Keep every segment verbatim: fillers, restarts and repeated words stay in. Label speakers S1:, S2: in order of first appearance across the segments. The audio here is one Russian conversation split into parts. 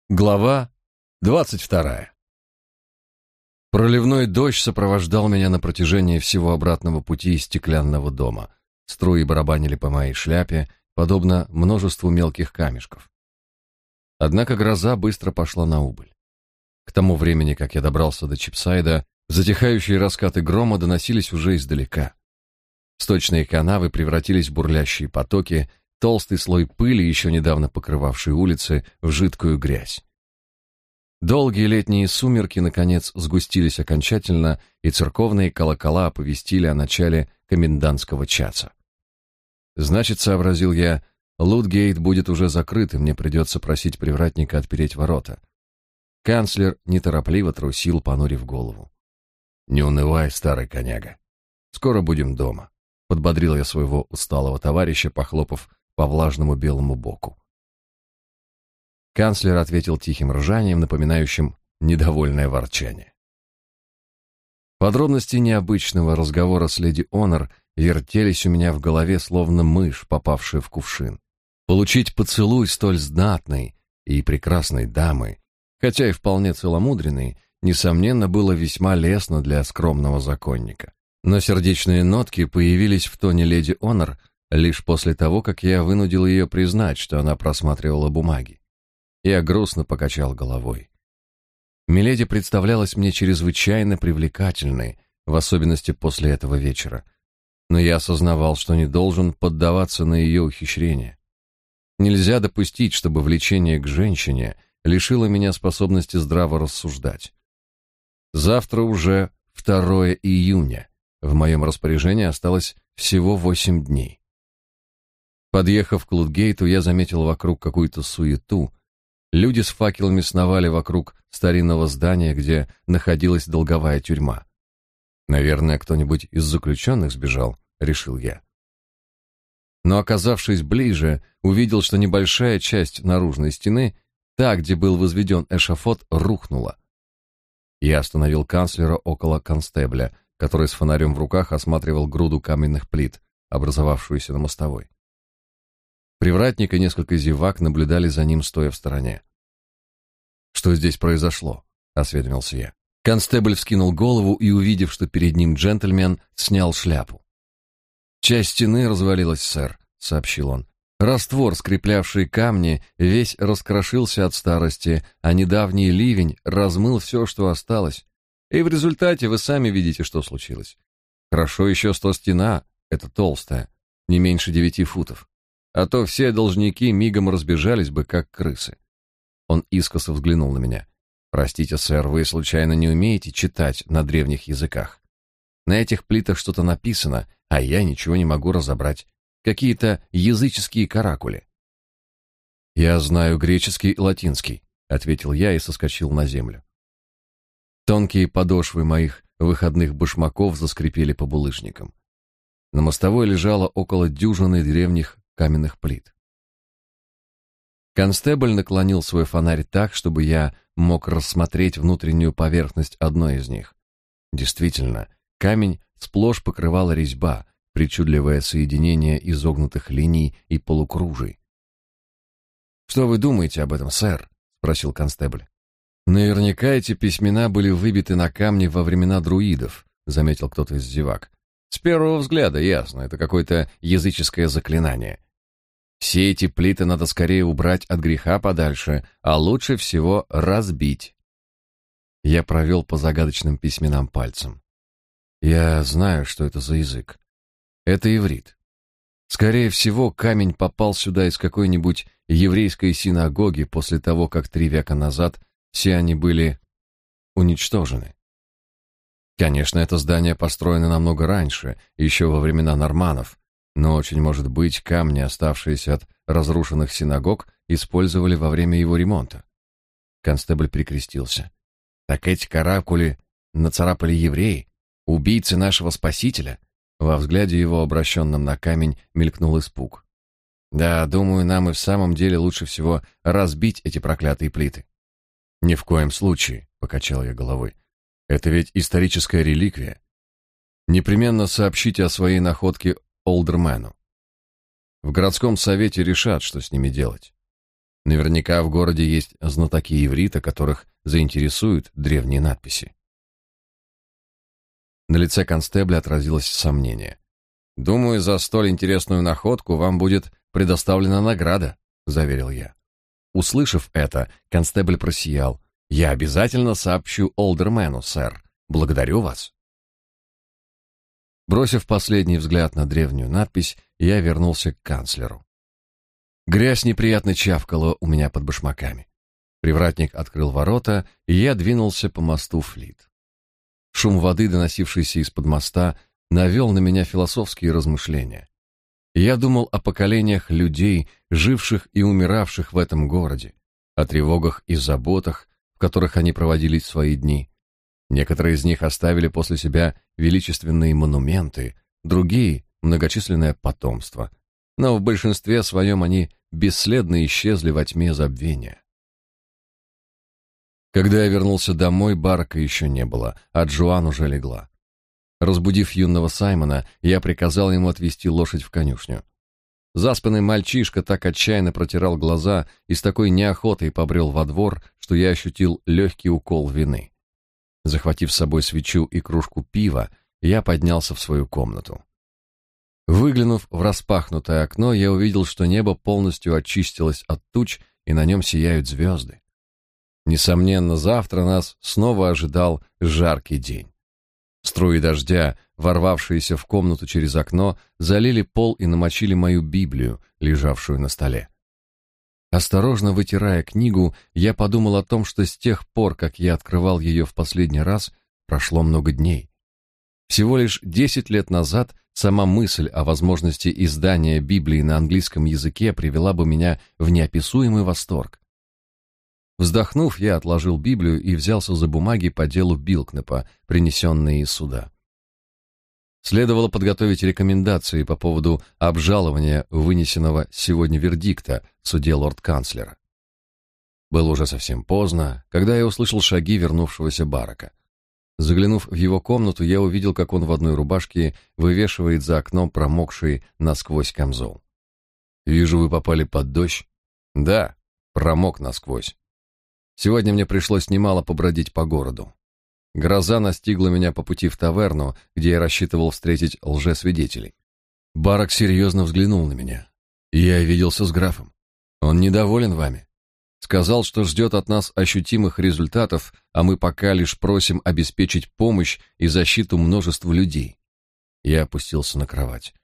S1: Глава двадцать вторая. Проливной дождь сопровождал меня на протяжении всего обратного пути из стеклянного дома. Струи барабанили по моей шляпе, подобно множеству мелких камешков. Однако гроза быстро пошла на убыль. К тому времени, как я добрался до Чипсайда, затихающие раскаты грома доносились уже издалека. Сточные канавы превратились в бурлящие потоки, толстый слой пыли, еще недавно покрывавший улицы, в жидкую грязь. Долгие летние сумерки, наконец, сгустились окончательно, и церковные колокола оповестили о начале комендантского часа. Значит, сообразил я, Лутгейт будет уже закрыт, и мне придется просить привратника отпереть ворота. Канцлер неторопливо трусил, понурив голову. «Не унывай, старый коняга. Скоро будем дома», — подбодрил я своего усталого товарища, похлопав по влажному белому боку. Канцлер ответил тихим ржанием, напоминающим недовольное ворчание. Подробности необычного разговора с леди Онор вертелись у меня в голове, словно мышь, попавшая в кувшин. Получить поцелуй столь знатной и прекрасной дамы, хотя и вполне целомудренной, несомненно, было весьма лестно для скромного законника. Но сердечные нотки появились в тоне леди Онор лишь после того, как я вынудил ее признать, что она просматривала бумаги. Я грустно покачал головой. Миледи представлялась мне чрезвычайно привлекательной, в особенности после этого вечера. Но я осознавал, что не должен поддаваться на ее ухищрения. Нельзя допустить, чтобы влечение к женщине лишило меня способности здраво рассуждать. Завтра уже второе июня. В моем распоряжении осталось всего восемь дней. Подъехав к Лутгейту, я заметил вокруг какую-то суету. Люди с факелами сновали вокруг старинного здания, где находилась долговая тюрьма. Наверное, кто-нибудь из заключенных сбежал, решил я. Но, оказавшись ближе, увидел, что небольшая часть наружной стены, та, где был возведен эшафот, рухнула. Я остановил канцлера около констебля, который с фонарем в руках осматривал груду каменных плит, образовавшуюся на мостовой. Привратник и несколько зевак наблюдали за ним, стоя в стороне. «Что здесь произошло?» — осведомился я. Констебль вскинул голову и, увидев, что перед ним джентльмен, снял шляпу. «Часть стены развалилась, сэр», — сообщил он. «Раствор, скреплявший камни, весь раскрошился от старости, а недавний ливень размыл все, что осталось. И в результате вы сами видите, что случилось. Хорошо еще, что стена, эта толстая, не меньше девяти футов. А то все должники мигом разбежались бы, как крысы». Он искоса взглянул на меня. «Простите, сэр, вы случайно не умеете читать на древних языках? На этих плитах что-то написано, а я ничего не могу разобрать. Какие-то языческие каракули». «Я знаю греческий и латинский», — ответил я и соскочил на землю. Тонкие подошвы моих выходных башмаков заскрипели по булыжникам. На мостовой лежало около дюжины древних каменных плит. Констебль наклонил свой фонарь так, чтобы я мог рассмотреть внутреннюю поверхность одной из них. Действительно, камень сплошь покрывала резьба, причудливое соединение изогнутых линий и полукружий. «Что вы думаете об этом, сэр?» — спросил констебль. «Наверняка эти письмена были выбиты на камне во времена друидов», — заметил кто-то из зевак. «С первого взгляда ясно, это какое-то языческое заклинание. Все эти плиты надо скорее убрать от греха подальше, а лучше всего разбить». Я провел по загадочным письменам пальцем. Я знаю, что это за язык. Это иврит. Скорее всего, камень попал сюда из какой-нибудь еврейской синагоги после того, как три века назад все они были уничтожены. Конечно, это здание построено намного раньше, еще во времена норманнов, но очень может быть, камни, оставшиеся от разрушенных синагог, использовали во время его ремонта. Констебль перекрестился. «Так эти каракули нацарапали евреи, убийцы нашего Спасителя?» Во взгляде его, обращенном на камень, мелькнул испуг. «Да, думаю, нам и в самом деле лучше всего разбить эти проклятые плиты». «Ни в коем случае», — покачал я головой. «Это ведь историческая реликвия. Непременно сообщите о своей находке олдермену. В городском совете решат, что с ними делать». Наверняка в городе есть знатоки иврита, которых заинтересуют древние надписи. На лице констебля отразилось сомнение. «Думаю, за столь интересную находку вам будет предоставлена награда», — заверил я. Услышав это, констебль просиял. «Я обязательно сообщу олдермену, сэр. Благодарю вас». Бросив последний взгляд на древнюю надпись, я вернулся к канцлеру. Грязь неприятно чавкала у меня под башмаками. Привратник открыл ворота, и я двинулся по мосту Флит. Шум воды, доносившийся из-под моста, навел на меня философские размышления. Я думал о поколениях людей, живших и умиравших в этом городе, о тревогах и заботах, в которых они проводили свои дни. Некоторые из них оставили после себя величественные монументы, другие — многочисленное потомство, но в большинстве своем они бесследно исчезли во тьме забвения. Когда я вернулся домой, Барака еще не было, а Джоан уже легла. Разбудив юного Саймона, я приказал ему отвезти лошадь в конюшню. Заспанный мальчишка так отчаянно протирал глаза и с такой неохотой побрел во двор, что я ощутил легкий укол вины. Захватив с собой свечу и кружку пива, я поднялся в свою комнату. Выглянув в распахнутое окно, я увидел, что небо полностью очистилось от туч, и на нем сияют звезды. Несомненно, завтра нас снова ожидал жаркий день. Струи дождя, ворвавшиеся в комнату через окно, залили пол и намочили мою Библию, лежавшую на столе. Осторожно вытирая книгу, я подумал о том, что с тех пор, как я открывал ее в последний раз, прошло много дней. Всего лишь десять лет назад сама мысль о возможности издания Библии на английском языке привела бы меня в неописуемый восторг. Вздохнув, я отложил Библию и взялся за бумаги по делу Билкнепа, принесенные из суда. Следовало подготовить рекомендации по поводу обжалования вынесенного сегодня вердикта в суде лорд-канцлера. Было уже совсем поздно, когда я услышал шаги вернувшегося Барака. Заглянув в его комнату, я увидел, как он в одной рубашке вывешивает за окном промокший насквозь камзол. «Вижу, вы попали под дождь?» «Да, промок насквозь. Сегодня мне пришлось немало побродить по городу. Гроза настигла меня по пути в таверну, где я рассчитывал встретить лжесвидетелей. Барак серьезно взглянул на меня. Я виделся с графом. Он недоволен вами. Сказал, что ждет от нас ощутимых результатов, а мы пока лишь просим обеспечить помощь и защиту множеству людей. Я опустился на кровать.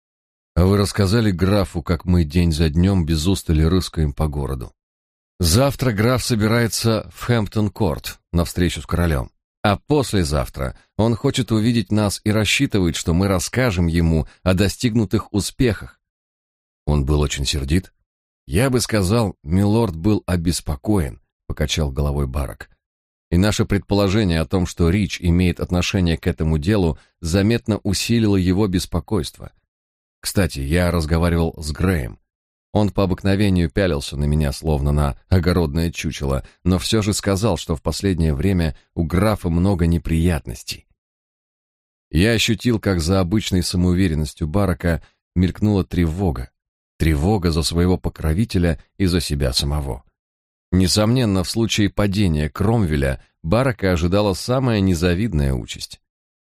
S1: А вы рассказали графу, как мы день за днем без устали рыскаем по городу? Завтра граф собирается в Хэмптон-Корт на встречу с королем, а послезавтра он хочет увидеть нас и рассчитывает, что мы расскажем ему о достигнутых успехах. Он был очень сердит. Я бы сказал, милорд был обеспокоен, покачал головой Барак. И наше предположение о том, что Рич имеет отношение к этому делу, заметно усилило его беспокойство. Кстати, я разговаривал с Греем. Он по обыкновению пялился на меня, словно на огородное чучело, но все же сказал, что в последнее время у графа много неприятностей. Я ощутил, как за обычной самоуверенностью Барака мелькнула тревога. Тревога за своего покровителя и за себя самого. Несомненно, в случае падения Кромвеля Барака ожидала самая незавидная участь.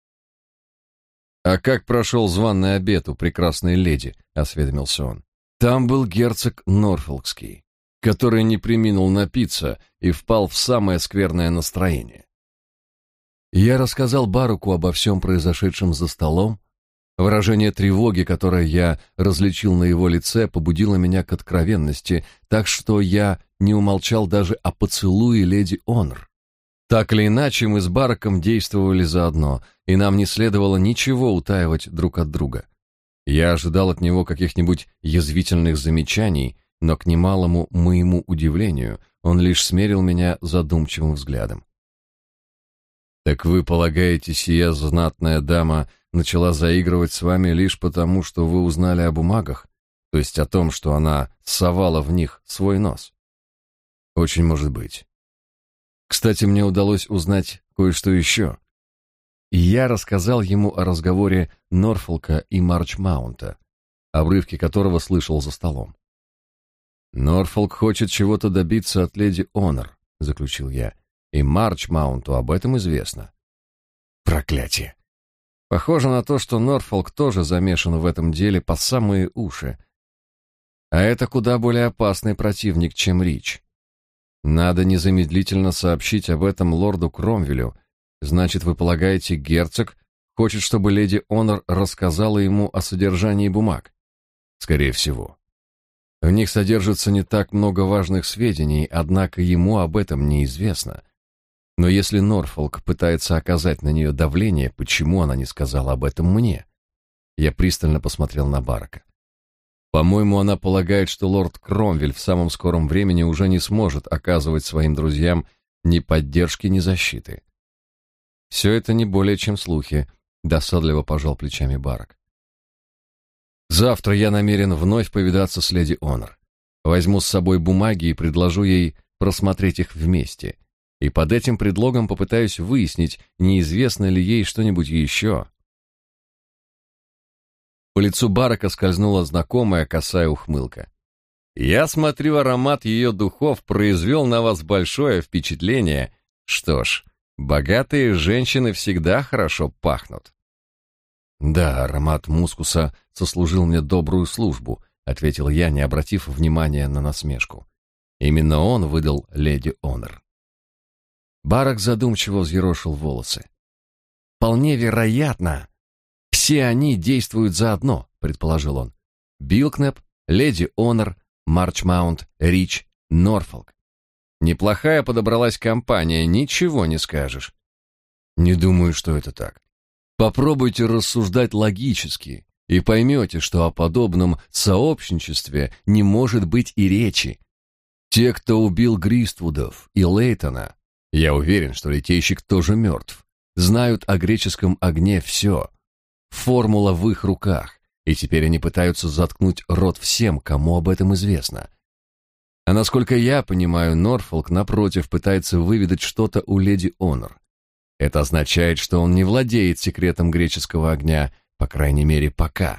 S1: «А как прошел званый обед у прекрасной леди?» — осведомился он. Там был герцог Норфолкский, который не преминул напиться и впал в самое скверное настроение. Я рассказал Бараку обо всем произошедшем за столом. Выражение тревоги, которое я различил на его лице, побудило меня к откровенности, так что я не умолчал даже о поцелуе леди Онор. Так или иначе, мы с Бараком действовали заодно, и нам не следовало ничего утаивать друг от друга. Я ожидал от него каких-нибудь язвительных замечаний, но к немалому моему удивлению он лишь смерил меня задумчивым взглядом. «Так вы полагаете, сия знатная дама начала заигрывать с вами лишь потому, что вы узнали о бумагах, то есть о том, что она совала в них свой нос?» «Очень может быть. Кстати, мне удалось узнать кое-что еще». И я рассказал ему о разговоре Норфолка и Марчмаунта, обрывки которого слышал за столом. Норфолк хочет чего-то добиться от леди Онор, заключил я, и Марчмаунту об этом известно. Проклятие. Похоже на то, что Норфолк тоже замешан в этом деле по самые уши. А это куда более опасный противник, чем Рич. Надо незамедлительно сообщить об этом лорду Кромвелю. Значит, вы полагаете, герцог хочет, чтобы леди Онор рассказала ему о содержании бумаг? Скорее всего. В них содержится не так много важных сведений, однако ему об этом неизвестно. Но если Норфолк пытается оказать на нее давление, почему она не сказала об этом мне? Я пристально посмотрел на Барака. По-моему, она полагает, что лорд Кромвель в самом скором времени уже не сможет оказывать своим друзьям ни поддержки, ни защиты. Все это не более чем слухи, досадливо пожал плечами Барак. Завтра я намерен вновь повидаться с леди Онор. Возьму с собой бумаги и предложу ей просмотреть их вместе. И под этим предлогом попытаюсь выяснить, неизвестно ли ей что-нибудь еще. По лицу Барака скользнула знакомая косая ухмылка. «Я смотрю, аромат ее духов произвел на вас большое впечатление. Что ж, богатые женщины всегда хорошо пахнут». «Да, аромат мускуса сослужил мне добрую службу», — ответил я, не обратив внимания на насмешку. «Именно он выдал леди Онор». Барак задумчиво взъерошил волосы. «Вполне вероятно, все они действуют заодно», — предположил он. «Билкнеп, леди Онор, Марчмаунт, Рич, Норфолк. Неплохая подобралась компания, ничего не скажешь». «Не думаю, что это так. Попробуйте рассуждать логически, и поймете, что о подобном сообщничестве не может быть и речи. Те, кто убил Гриствудов и Лейтона, я уверен, что Литейщик тоже мертв, знают о греческом огне все. Формула в их руках, и теперь они пытаются заткнуть рот всем, кому об этом известно. А насколько я понимаю, Норфолк, напротив, пытается выведать что-то у леди Онор. Это означает, что он не владеет секретом греческого огня, по крайней мере, пока.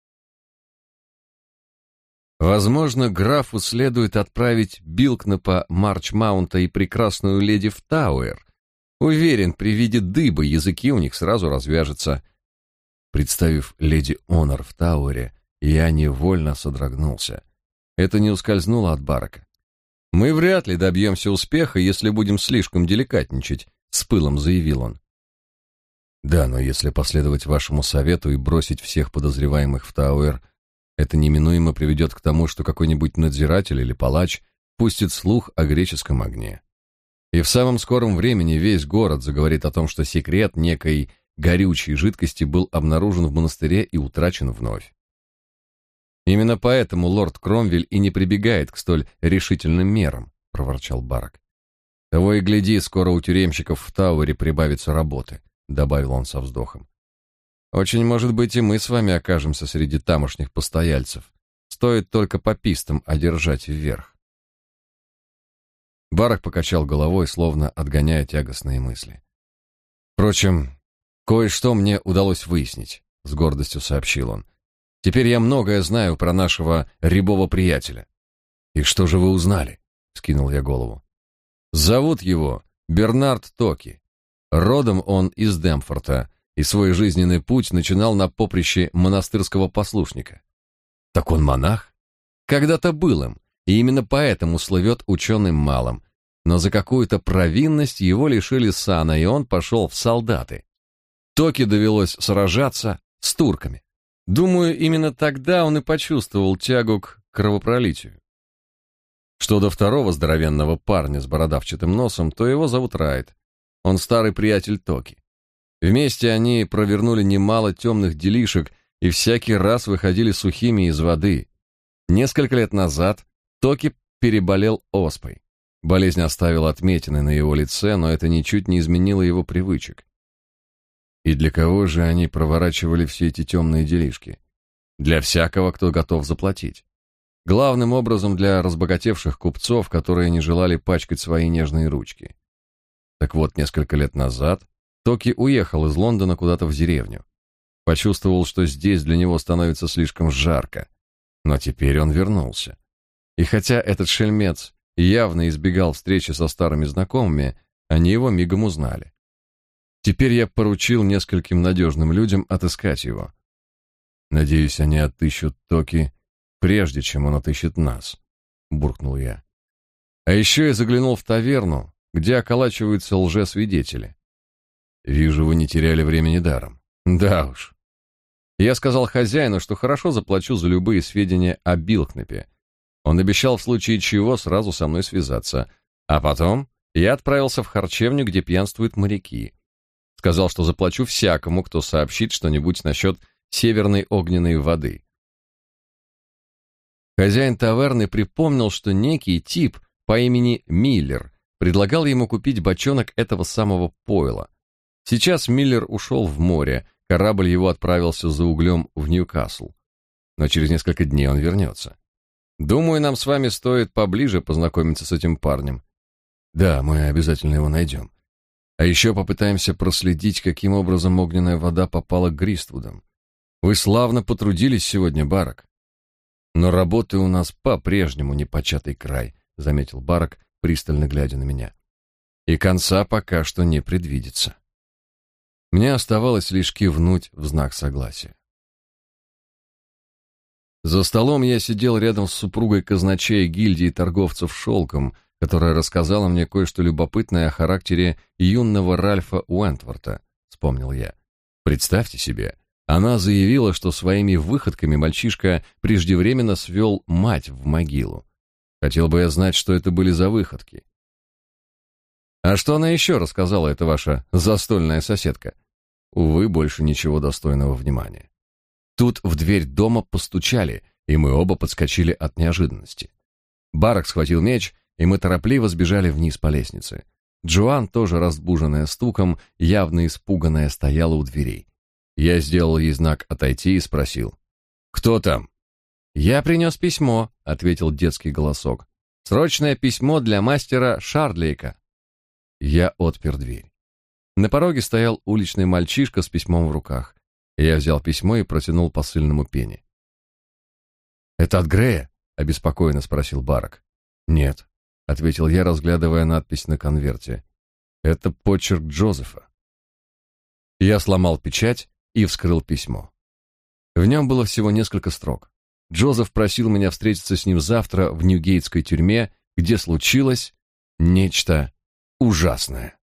S1: Возможно, графу следует отправить Билкнепа, Марчмаунта и прекрасную леди в Тауэр. Уверен, при виде дыбы языки у них сразу развяжутся. Представив леди Онор в Тауэре, я невольно содрогнулся. Это не ускользнуло от Барака. «Мы вряд ли добьемся успеха, если будем слишком деликатничать», — с пылом заявил он. «Да, но если последовать вашему совету и бросить всех подозреваемых в Тауэр, это неминуемо приведет к тому, что какой-нибудь надзиратель или палач пустит слух о греческом огне. И в самом скором времени весь город заговорит о том, что секрет некой горючей жидкости был обнаружен в монастыре и утрачен вновь. Именно поэтому лорд Кромвель и не прибегает к столь решительным мерам», — проворчал Барак. «Того и гляди, скоро у тюремщиков в Тауэре прибавится работы», — добавил он со вздохом. «Очень может быть, и мы с вами окажемся среди тамошних постояльцев. Стоит только попистам одержать вверх». Барак покачал головой, словно отгоняя тягостные мысли. «Впрочем, кое-что мне удалось выяснить», — с гордостью сообщил он. «Теперь я многое знаю про нашего рябого приятеля». «И что же вы узнали?» — скинул я голову. «Зовут его Бернард Токи. Родом он из Демфорта, и свой жизненный путь начинал на поприще монастырского послушника». «Так он монах?» «Когда-то был им, и именно поэтому слывет ученым малым. Но за какую-то провинность его лишили сана, и он пошел в солдаты. Токи довелось сражаться с турками. Думаю, именно тогда он и почувствовал тягу к кровопролитию. Что до второго здоровенного парня с бородавчатым носом, то его зовут Райт. Он старый приятель Токи. Вместе они провернули немало темных делишек и всякий раз выходили сухими из воды. Несколько лет назад Токи переболел оспой. Болезнь оставила отметины на его лице, но это ничуть не изменило его привычек. И для кого же они проворачивали все эти темные делишки? Для всякого, кто готов заплатить. Главным образом для разбогатевших купцов, которые не желали пачкать свои нежные ручки. Так вот, несколько лет назад Токи уехал из Лондона куда-то в деревню. Почувствовал, что здесь для него становится слишком жарко. Но теперь он вернулся. И хотя этот шельмец явно избегал встречи со старыми знакомыми, они его мигом узнали. Теперь я поручил нескольким надежным людям отыскать его. Надеюсь, они отыщут Токи, прежде чем он отыщет нас, буркнул я. А еще я заглянул в таверну, где околачиваются лжесвидетели. Вижу, вы не теряли времени даром. Да уж. Я сказал хозяину, что хорошо заплачу за любые сведения о Билкнепе. Он обещал в случае чего сразу со мной связаться. А потом я отправился в харчевню, где пьянствуют моряки. Сказал, что заплачу всякому, кто сообщит что-нибудь насчет северной огненной воды. Хозяин таверны припомнил, что некий тип по имени Миллер предлагал ему купить бочонок этого самого пойла. Сейчас Миллер ушел в море, корабль его отправился за углем в Ньюкасл. Но через несколько дней он вернется. Думаю, нам с вами стоит поближе познакомиться с этим парнем. Да, мы обязательно его найдем. А еще попытаемся проследить, каким образом огненная вода попала к Гриствудам. Вы славно потрудились сегодня, Барак. Но работы у нас по-прежнему непочатый край, заметил Барак, пристально глядя на меня. И конца пока что не предвидится. Мне оставалось лишь кивнуть в знак согласия. За столом я сидел рядом с супругой казначея гильдии торговцев шелком, которая рассказала мне кое-что любопытное о характере юного Ральфа Уэнтворта, вспомнил я. Представьте себе, она заявила, что своими выходками мальчишка преждевременно свел мать в могилу. Хотел бы я знать, что это были за выходки. А что она еще рассказала, эта ваша застольная соседка? Увы, больше ничего достойного внимания. Тут в дверь дома постучали, и мы оба подскочили от неожиданности. Барак схватил меч, и мы торопливо сбежали вниз по лестнице. Джоан, тоже разбуженная стуком, явно испуганная, стояла у дверей. Я сделал ей знак отойти и спросил: «Кто там?» «Я принес письмо», — ответил детский голосок. «Срочное письмо для мастера Шардлейка». Я отпер дверь. На пороге стоял уличный мальчишка с письмом в руках. Я взял письмо и протянул посыльному Пенни. «Это от Грея?» — обеспокоенно спросил Барак. «Нет», — ответил я, разглядывая надпись на конверте. «Это почерк Джозефа». Я сломал печать и вскрыл письмо. В нем было всего несколько строк. Джозеф просил меня встретиться с ним завтра в Ньюгейтской тюрьме, где случилось нечто ужасное.